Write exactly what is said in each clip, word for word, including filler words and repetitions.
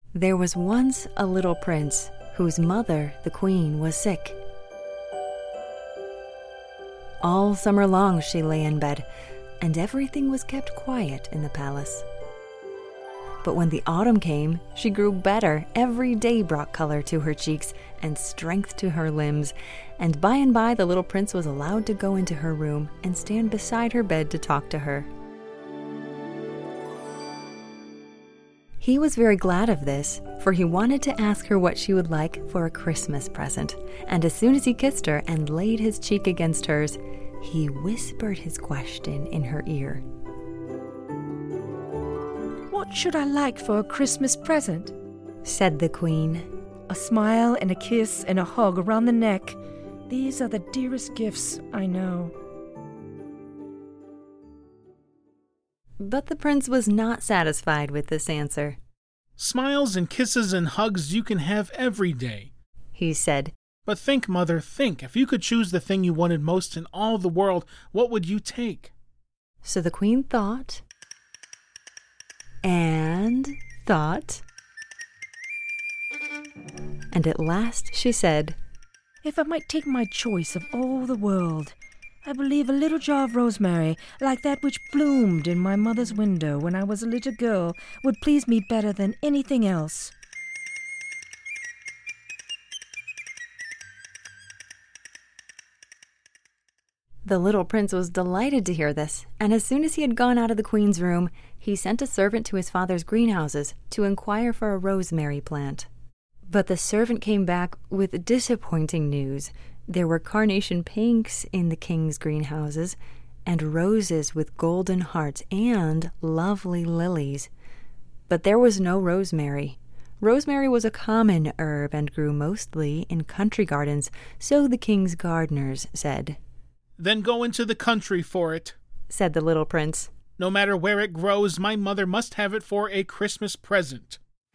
There was once a little prince whose mother, the queen, was sick. All summer long she lay in bed, and everything was kept quiet in the palace. But when the autumn came, she grew better. Every day brought color to her cheeks and strength to her limbs, and by and by the little prince was allowed to go into her room and stand beside her bed to talk to her. He was very glad of this, for he wanted to ask her what she would like for a Christmas present, and as soon as he kissed her and laid his cheek against hers, he whispered his question in her ear. "What should I like for a Christmas present?" said the queen. "A smile and a kiss and a hug around the neck. These are the dearest gifts, I know." But the prince was not satisfied with this answer. "Smiles and kisses and hugs you can have every day," he said. "But think, mother, think. If you could choose the thing you wanted most in all the world, what would you take?" So the queen thought and thought, and at last she said, "If I might take my choice of all the world, I believe a little jar of rosemary, like that which bloomed in my mother's window when I was a little girl, would please me better than anything else." The little prince was delighted to hear this, and as soon as he had gone out of the queen's room, he sent a servant to his father's greenhouses to inquire for a rosemary plant. But the servant came back with disappointing news. There were carnation pinks in the king's greenhouses, and roses with golden hearts, and lovely lilies. But there was no rosemary. Rosemary was a common herb and grew mostly in country gardens, so the king's gardeners said. "Then go into the country for it," said the little prince. "No matter where it grows, my mother must have it for a Christmas present."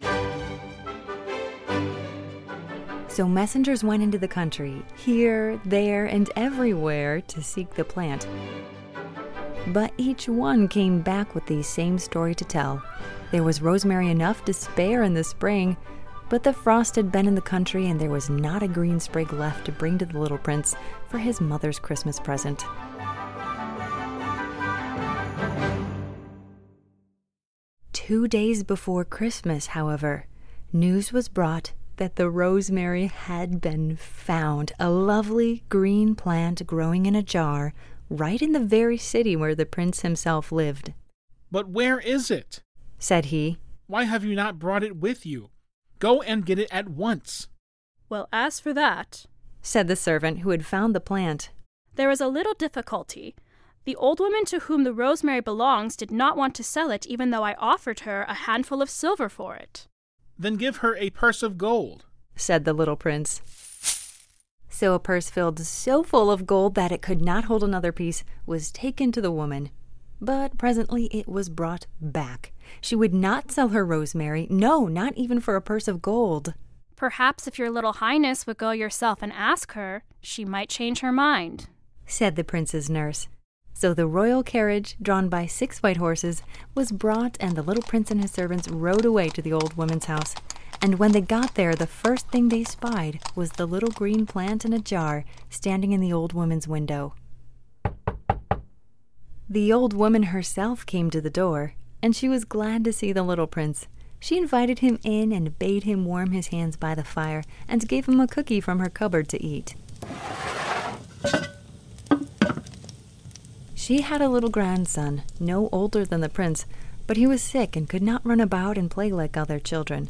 So messengers went into the country, here, there, and everywhere, to seek the plant. But each one came back with the same story to tell. There was rosemary enough to spare in the spring, but the frost had been in the country and there was not a green sprig left to bring to the little prince for his mother's Christmas present. Two days before Christmas, however, news was brought that the rosemary had been found, a lovely green plant growing in a jar right in the very city where the prince himself lived. "But where is it?" said he. "Why have you not brought it with you? Go and get it at once." "Well, as for that," said the servant who had found the plant, "there is a little difficulty. The old woman to whom the rosemary belongs did not want to sell it, even though I offered her a handful of silver for it." "Then give her a purse of gold," said the little prince. So a purse filled so full of gold that it could not hold another piece was taken to the woman. But presently it was brought back. She would not sell her rosemary, no, not even for a purse of gold. "Perhaps if your little highness would go yourself and ask her, she might change her mind," said the prince's nurse. So the royal carriage, drawn by six white horses, was brought, and the little prince and his servants rode away to the old woman's house. And when they got there, the first thing they spied was the little green plant in a jar standing in the old woman's window. The old woman herself came to the door, and she was glad to see the little prince. She invited him in and bade him warm his hands by the fire, and gave him a cookie from her cupboard to eat. She had a little grandson, no older than the prince, but he was sick and could not run about and play like other children.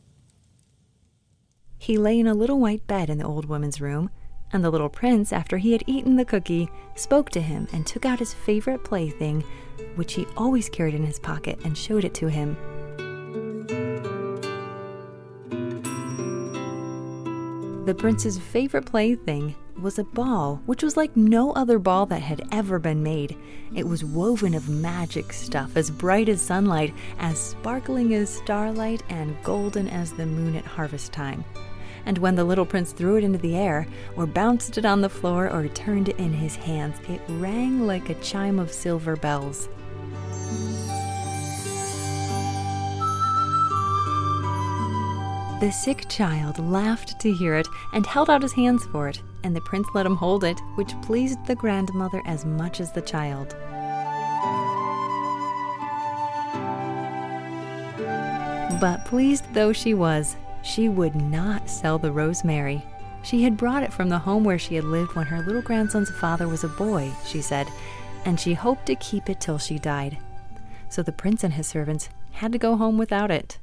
He lay in a little white bed in the old woman's room, and the little prince, after he had eaten the cookie, spoke to him and took out his favorite plaything, which he always carried in his pocket, and showed it to him. The prince's favorite plaything was a ball, which was like no other ball that had ever been made. It was woven of magic stuff, as bright as sunlight, as sparkling as starlight, and golden as the moon at harvest time. And when the little prince threw it into the air, or bounced it on the floor, or turned it in his hands, it rang like a chime of silver bells. The sick child laughed to hear it and held out his hands for it, and the prince let him hold it, which pleased the grandmother as much as the child. But pleased though she was, she would not sell the rosemary. She had brought it from the home where she had lived when her little grandson's father was a boy, she said, and she hoped to keep it till she died. So the prince and his servants had to go home without it.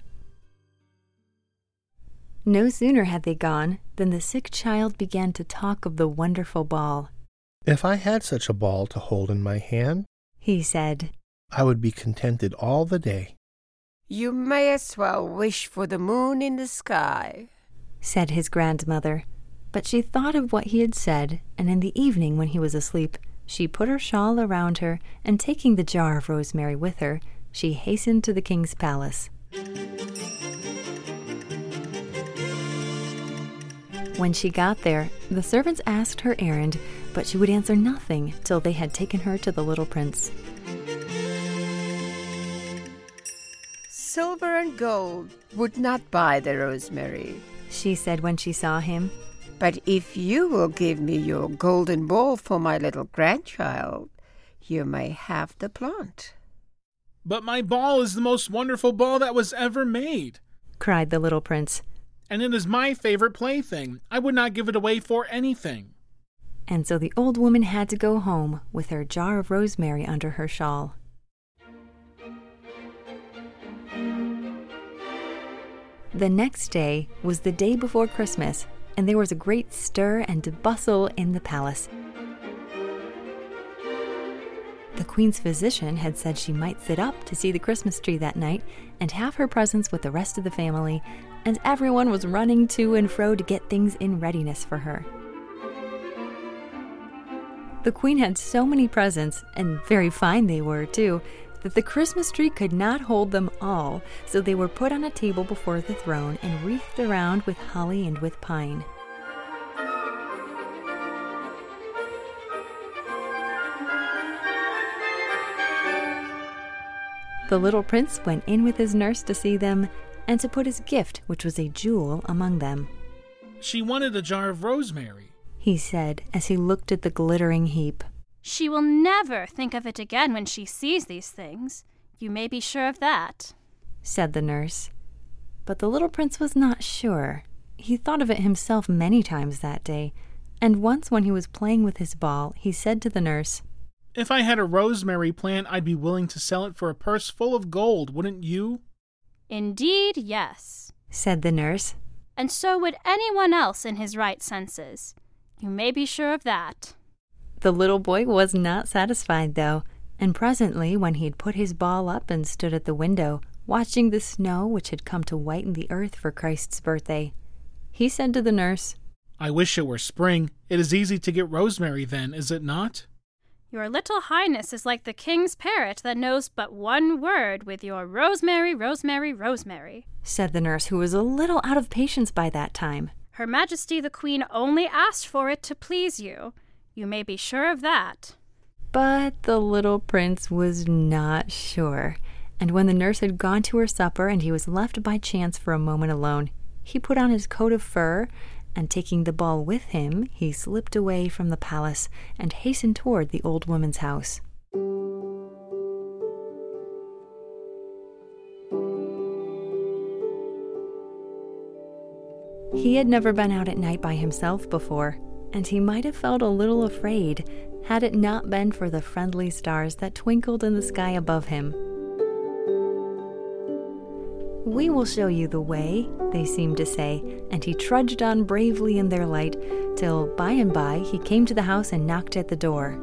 No sooner had they gone than the sick child began to talk of the wonderful ball. "If I had such a ball to hold in my hand," he said, "I would be contented all the day." "You may as well wish for the moon in the sky," said his grandmother. But she thought of what he had said, and in the evening when he was asleep, she put her shawl around her, and taking the jar of rosemary with her, she hastened to the king's palace. When she got there, the servants asked her errand, but she would answer nothing till they had taken her to the little prince. "Silver and gold would not buy the rosemary," she said when she saw him. "But if you will give me your golden ball for my little grandchild, you may have the plant." "But my ball is the most wonderful ball that was ever made," cried the little prince. "and it is my favorite plaything. I would not give it away for anything." And so the old woman had to go home with her jar of rosemary under her shawl. The next day was the day before Christmas, and there was a great stir and bustle in the palace. The queen's physician had said she might sit up to see the Christmas tree that night and have her presents with the rest of the family, and everyone was running to and fro to get things in readiness for her. The queen had so many presents, and very fine they were too, that the Christmas tree could not hold them all, so they were put on a table before the throne and wreathed around with holly and with pine. The little prince went in with his nurse to see them, and to put his gift, which was a jewel, among them. "She wanted a jar of rosemary," he said as he looked at the glittering heap. "She will never think of it again when she sees these things. You may be sure of that," said the nurse. But the little prince was not sure. He thought of it himself many times that day, and once when he was playing with his ball, he said to the nurse, "If I had a rosemary plant, I'd be willing to sell it for a purse full of gold, wouldn't you?" "Indeed, yes," said the nurse. "and so would anyone else in his right senses. You may be sure of that." The little boy was not satisfied, though, and presently, when he had put his ball up and stood at the window, watching the snow which had come to whiten the earth for Christ's birthday, he said to the nurse, "I wish it were spring. It is easy to get rosemary then, is it not?" "Your little highness is like the king's parrot that knows but one word with your rosemary, rosemary, rosemary," said the nurse, who was a little out of patience by that time. "Her Majesty the Queen only asked for it to please you. You may be sure of that." But the little prince was not sure, and when the nurse had gone to her supper and he was left by chance for a moment alone, he put on his coat of fur, and taking the ball with him, he slipped away from the palace and hastened toward the old woman's house. He had never been out at night by himself before, and he might have felt a little afraid had it not been for the friendly stars that twinkled in the sky above him. "We will show you the way," they seemed to say, and he trudged on bravely in their light, till by and by he came to the house and knocked at the door.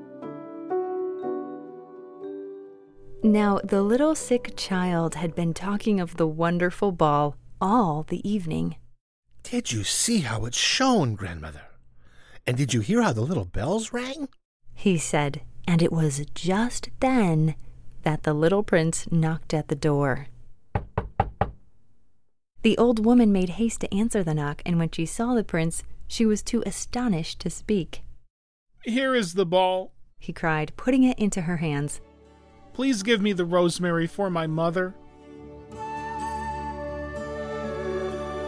Now the little sick child had been talking of the wonderful ball all the evening. "Did you see how it shone, grandmother? And did you hear how the little bells rang?" he said, and it was just then that the little prince knocked at the door. The old woman made haste to answer the knock, and when she saw the prince, she was too astonished to speak. "Here is the ball," he cried, putting it into her hands. "Please give me the rosemary for my mother."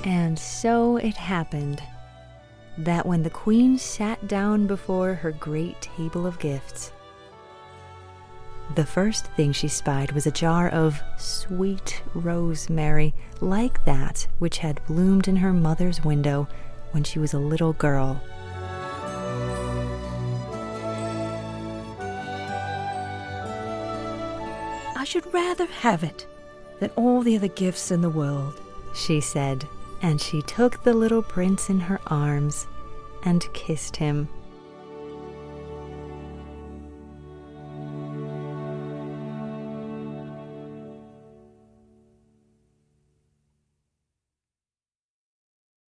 And so it happened that when the queen sat down before her great table of gifts, the first thing she spied was a jar of sweet rosemary, like that which had bloomed in her mother's window when she was a little girl. I should rather have it than all the other gifts in the world, she said, and she took the little prince in her arms and kissed him.